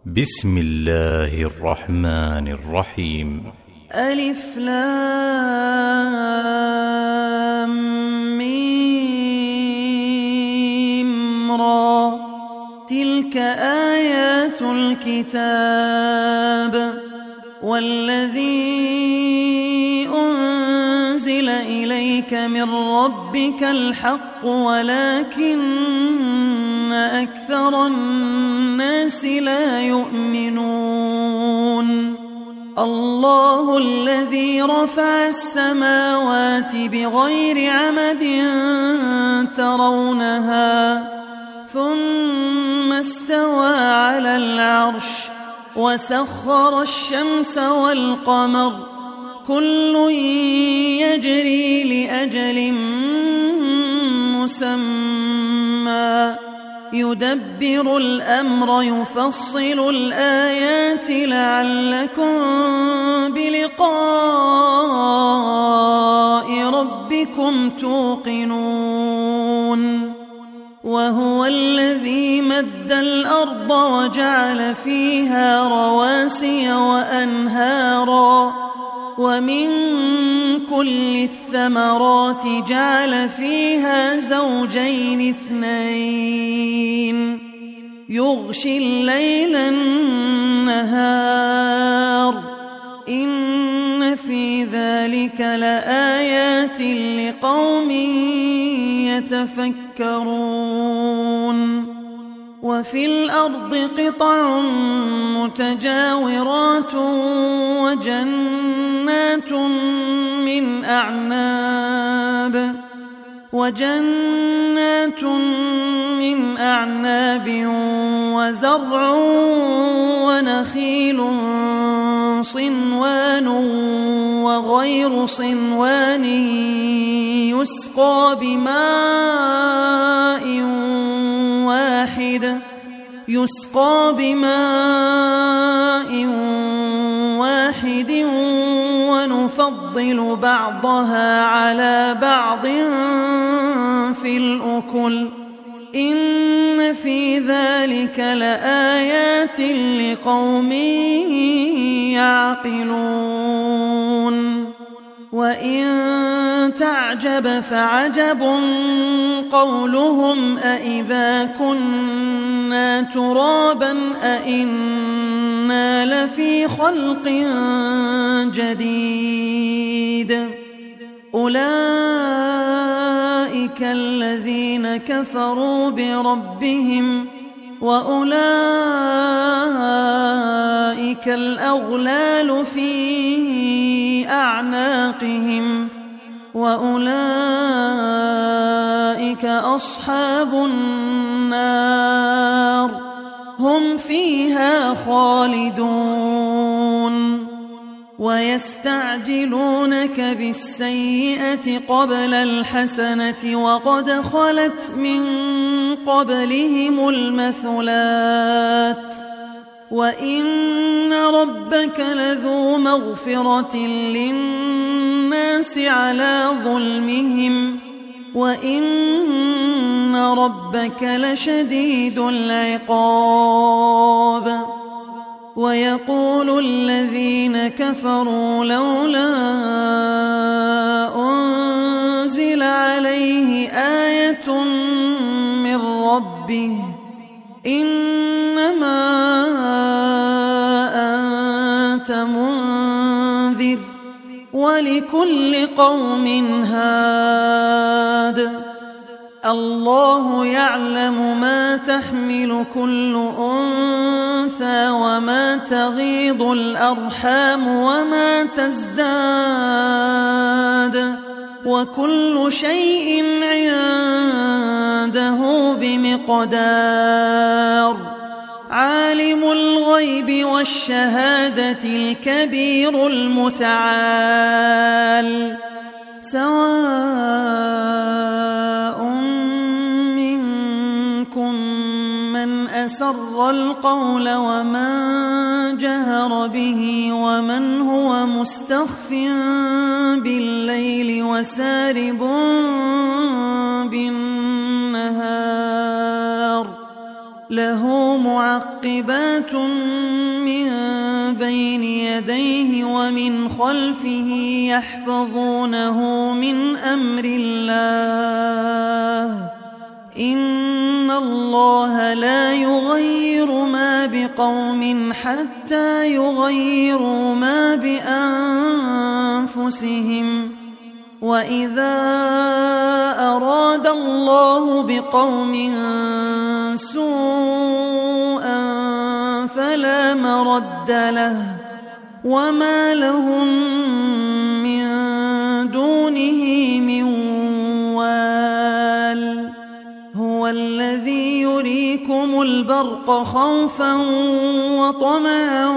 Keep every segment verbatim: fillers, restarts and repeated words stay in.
بسم الله الرحمن الرحيم. ألف لام ميم را. تلك آيات الكتاب والذي أنزل إليك من ربك الحق ولكن أكثر الناس لا يؤمنون. الله الذي رفع السماوات بغير عمد ترونها ثم استوى على العرش وسخر الشمس والقمر كل يجري لأجل مسمى يدبر الأمر يفصل الآيات لعلكم بلقاء ربكم توقنون. وهو الذي مد الأرض وجعل فيها رواسي وأنهارا ومن كل الثمرات جعل فيها زوجين اثنين يغشي الليل النهار إن في ذلك لآيات لقوم يتفكرون. وفي الأرض قطع متجاورات وجنات من أعناب وجنات من أعناب وزرع ونخيل صنوان وغير صنوان يسقى بماء واحد يسقى بماء واحد ونفضل بعضها على بعض في الأكل إن في ذلك لآيات لقوم يعقلون. وإن تعجب فعجب قولهم أإذا كنا ترابا أإنا لفي خلق جديد. أولئك الذين كفروا بربهم وأولئك الأغلال في أعناقهم وأولئك أصحاب النار هم فيها خالدون. ويستعجلونك بالسيئة قبل الحسنة وقد خلت من قبلهم المثلات وإن ربك لذو مغفرة للناس على ظلمهم وإن ربك لشديد العقاب. ويقول الذين كفروا لولا أنزل عليه آية من ربه إنما أنت منذر ولكل قوم هاد. الله يعلم ما تحمل كل أنثى وما تغيض الأرحام وما تزداد وكل شيء عنده بمقدار. عالم الغيب والشهادة الكبير المتعال سواء منكم من أسر القول ومن جهر به ومن هو مستخف بالليل وسارب بالنهار له معقبات من بين يديه ومن خلفه يحفظونه من أمر الله إن الله لا يغير ما بقوم حتى يغيروا ما بأنفسهم وإذا أراد الله بقوم سوءا فلا مرد له وما لهم من دونه من وال هو الذي يريكم البرق خوفا وطمعا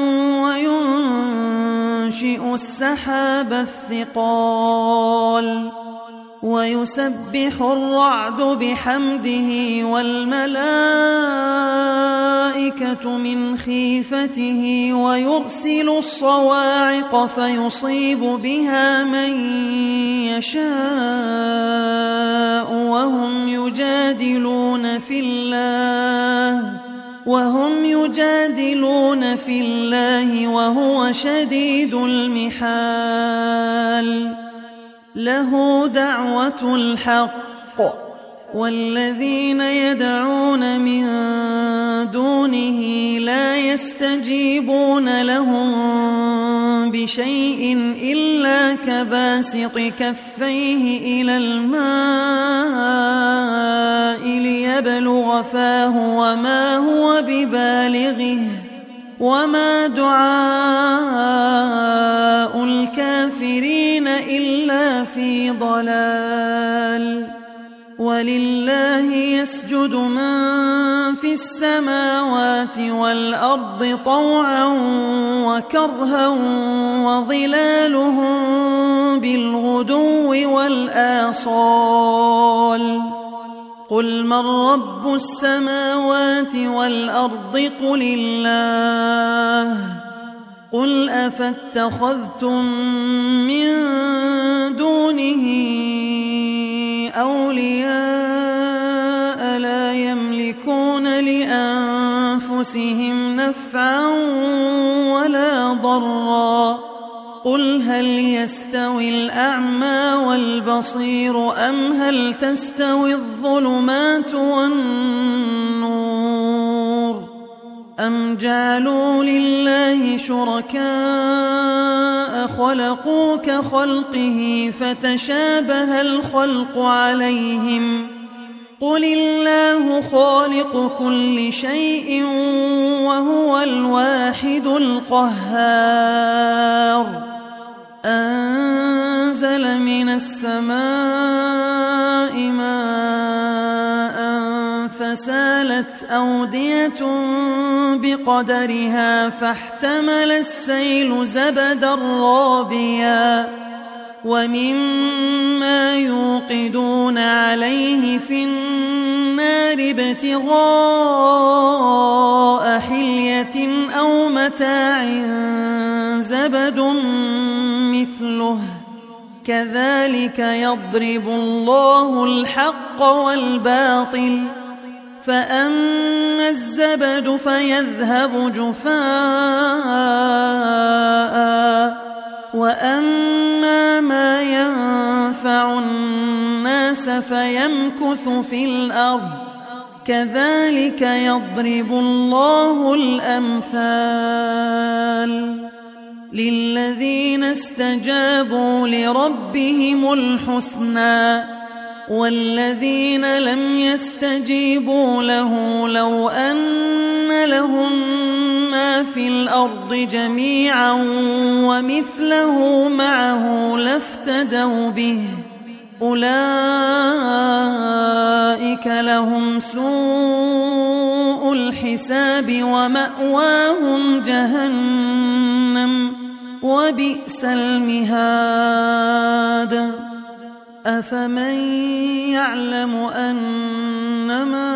وينشئ السحاب الثقال ويسبح الرعد بحمده والملائكة من خيفته ويرسل الصواعق فيصيب بها من يشاء وهم يجادلون في الله وهم يجادلون في الله وهو شديد المحال له دعوة الحق والذين يدعون من دونه لا يستجيبون لهم بشيء إلا كباسط كفيه إلى الماء ليبلغ فاه وما هو ببالغه وما دعاء الكافرين إلا في ضلال ولله يسجد من في السماوات والأرض طوعا وكرها وظلالهم بالغدو والآصال قل من رب السماوات والأرض قل الله قل أفاتخذتم من دونه أولياء لا يملكون لأنفسهم نفعا ولا ضرا قل هل يستوي الأعمى والبصير أم هل تستوي الظلمات والنور أم جعلوا لله شركاء خلقوا كخلقه فتشابه الخلق عليهم قل الله خالق كل شيء وهو الواحد القهار أنزل من السماء ماء فسالت أودية بقدرها فاحتمل السيل زبدا رابيا ومما يوقدون عليه في النار ابتغاء حلية أو متاع زبد مثله كذلك يضرب الله الحق والباطل فأما الزبد فيذهب جفاء وأما ما ينفع الناس فيمكث في الأرض كذلك يضرب الله الأمثال للذين استجابوا لربهم الحسنى والذين لم يستجيبوا له لو أن لهم ما في الأرض جميعا ومثله معه لافتدوا به أولئك لهم سوء الحساب ومأواهم جهنم وبئس المهاد أفمن يعلم أنما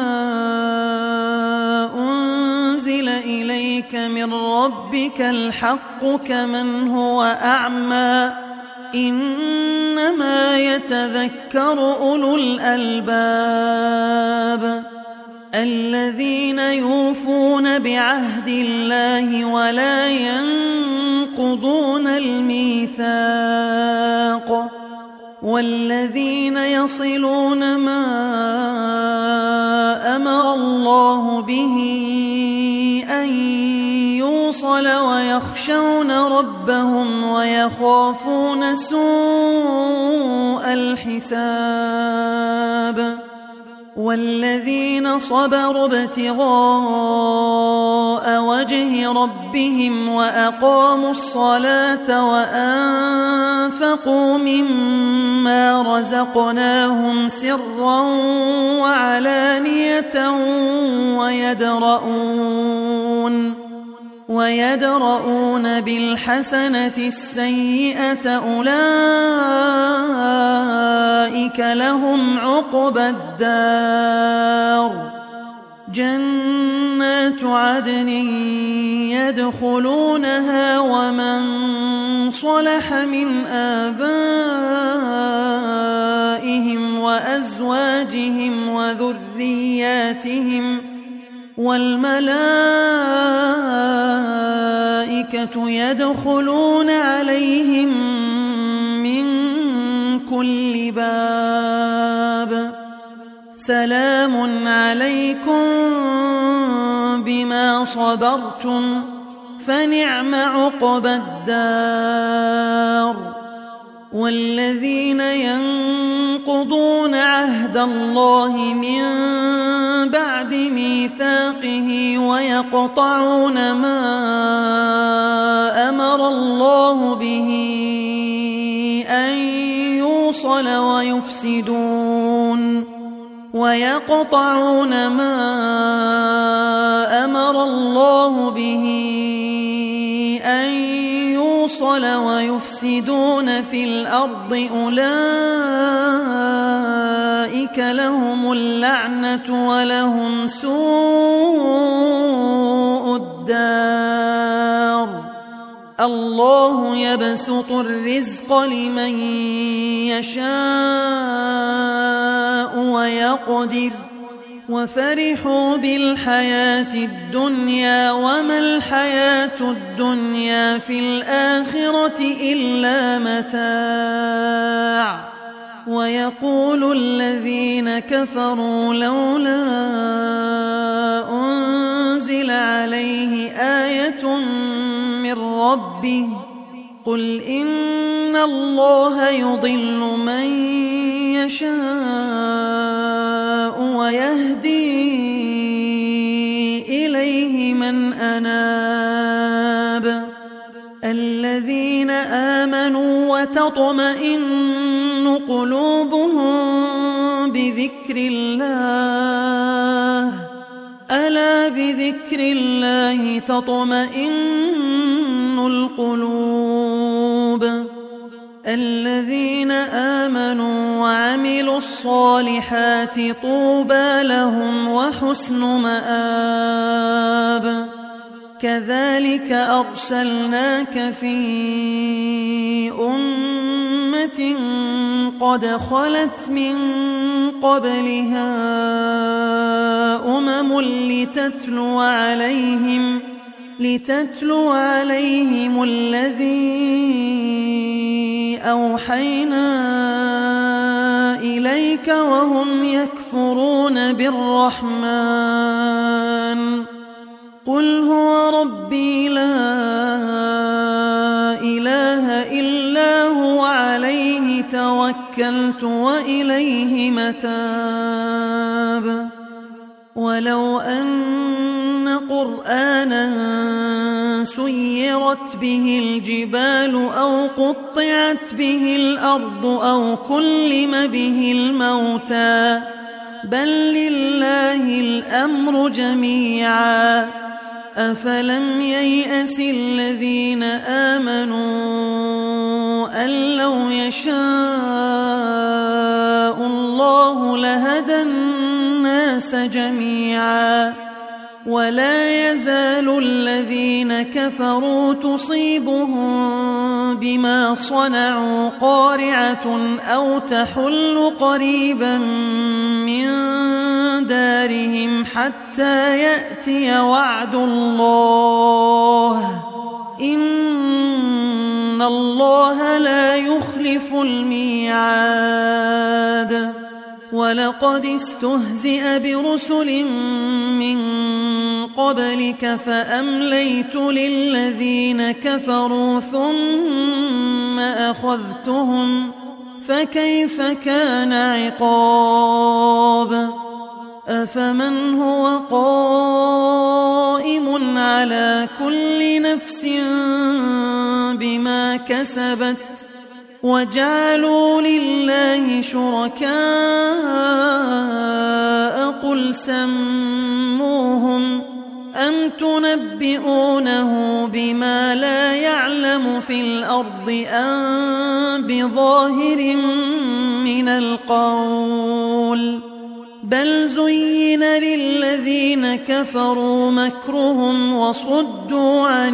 أنزل إليك من ربك الحق كمن هو أعمى إنما يتذكر أولو الألباب الذين يوفون بعهد الله ولا ينقضون الميثاق والذين يصلون ما أمر الله به أن يوصل ويخشون ربهم ويخافون سوء الحساب والذين صبروا ابتغاء وجه ربهم وأقاموا الصلاة وأنفقوا مما رزقناهم سرا وعلانية ويدرؤون ويدرؤون بالحسنة السيئة أولئك لهم عقبى الدار جنات عدن يدخلونها ومن صلح من آبائهم وأزواجهم وذرياتهم والملائكة يدخلون عليهم من كل باب سلام عليكم بما صبرتم فنعم عقبى الدار والذين ينقضون عهد الله من بعد ميثاقه ويقطعون ما أمر الله به أن يوصل ويفسدون ويقطعون ما أمر الله به أن يوصل ويفسدون في الأرض أولئك لهم اللعنة ولهم سوء الدار الله يبسط الرزق لمن يشاء ويقدر وفرحوا بالحياة الدنيا وما الحياة الدنيا في الآخرة إلا متاع ويقول الذين كفروا لولا أنزل عليه آية من ربه قل إن الله يضل من يشاء ويهدي إليه من أناب الذين آمنوا وتطمئن قلوبهم بذكر الله ألا بذكر الله تطمئن القلوب الذين آمنوا وعملوا الصالحات طوبى لهم وحسن مآب كذلك أرسلناك في أمة قد خلت من قبلها أمم لتتلو عليهم لتتلو عليهم الذي أوحينا إليك وهم يكفرون بالرحمن قل هو ربي لا إله إلا هو عليه توكلت وإليه متاب ولو أن قرآنا سيرت به الجبال أو قطعت به الأرض أو كلم به الموتى بل لله الأمر جميعا أفلم ييأس الذين آمنوا أن لو يشاء الله لهدى الناس جميعا ولا يزال الذين كفروا تصيبهم بما صنعوا قارعة أو تحل قريبا من دارهم حتى يأتي وعد الله إن الله لا يخلف الميعاد. ولقد استهزئ برسل من قبلك فأمليت للذين كفروا ثم أخذتهم فكيف كان عقاب. أفمن هو قائم على كل نفس بما كسبت وجعلوا لله شركاء قل سموهم أم تنبئونه بما لا يعلم في الأرض أم بظاهر من القول بل زين للذين كفروا مكرهم وصدوا عن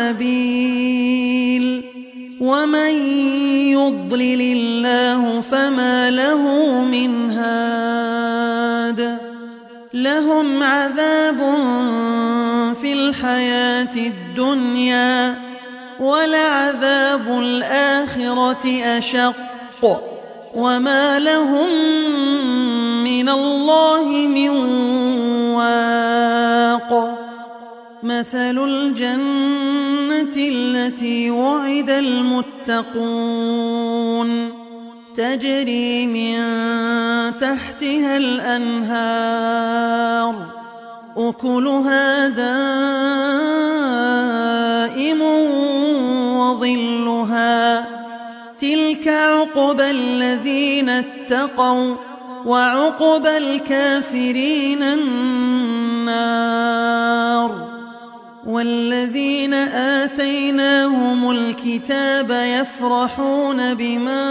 السبيل ومن يضلل الله فما له من هاد. لهم عذاب في الحياة الدنيا ولعذاب الآخرة أشق وما لهم من الله من واق. مثل الجنة التي وعد المتقون تجري من تحتها الأنهار أكلها دائم وظلها تلك عقبى الذين اتقوا وعقبى الكافرين النار. والذين آتيناهم الكتاب يفرحون بما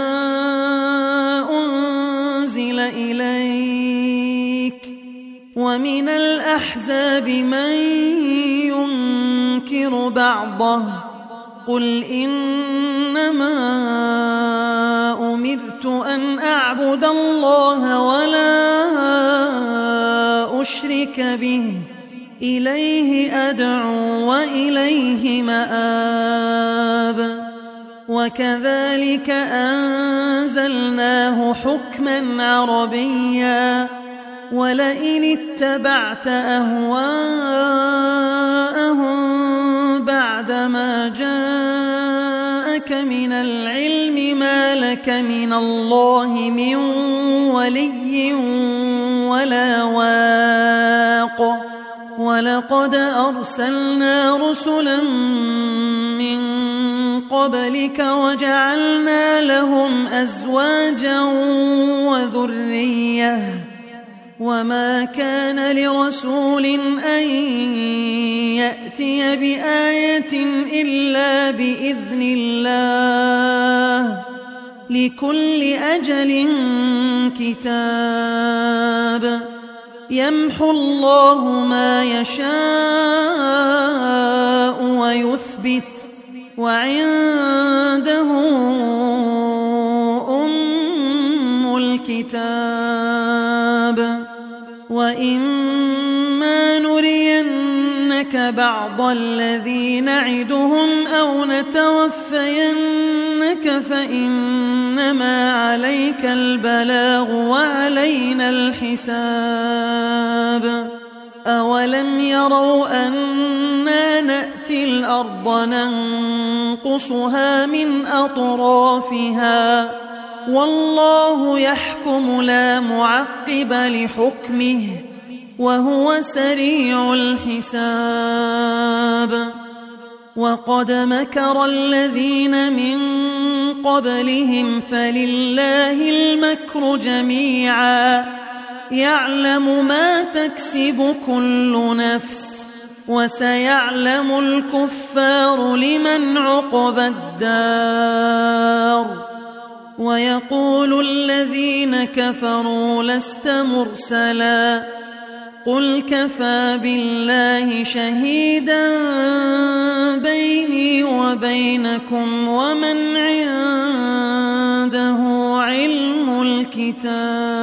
أنزل إليك ومن الأحزاب من ينكر بعضه قل إنما أمرت أن أعبد الله ولا أشرك به إليه أدعو وإليه مآب. وكذلك أنزلناه حكما عربيا ولئن اتبعت أهواءهم بعدما جاءك من العلم ما لك من الله من ولي ولا واق. ولقد أرسلنا رسلا من قبلك وجعلنا لهم أزواجا وذرية وما كان لرسول أن يأتي بآية إلا بإذن الله لكل أجل كتاب يمحو الله ما يشاء ويثبت وعنده أم الكتاب. وإما نرينك بعض الذي نعدهم أو نتوفينك فإنما عليك البلاغ وعلينا الحساب. أولم يروا أنا نأتي الأرض ننقصها من أطرافها والله يحكم لا معقب لحكمه وهو سريع الحساب. وقد مكر الذين من قبلهم فلله المكر جميعا يعلم ما تكسب كل نفس وسيعلم الكفار لمن عقبى الدار. ويقول الذين كفروا لست مرسلا قل كفى بالله شهيدا بيني وبينكم ومن عنده علم الكتاب.